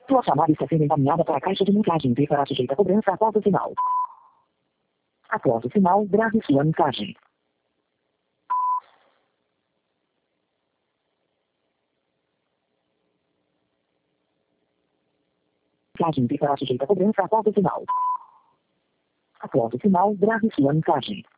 Sua chamada está sendo encaminhada para a caixa de mensagem e será sujeita a cobrança após o sinal. Após o sinal, grave sua mensagem. Mensagem será sujeita a cobrança após o sinal. Após o sinal, grave sua mensagem.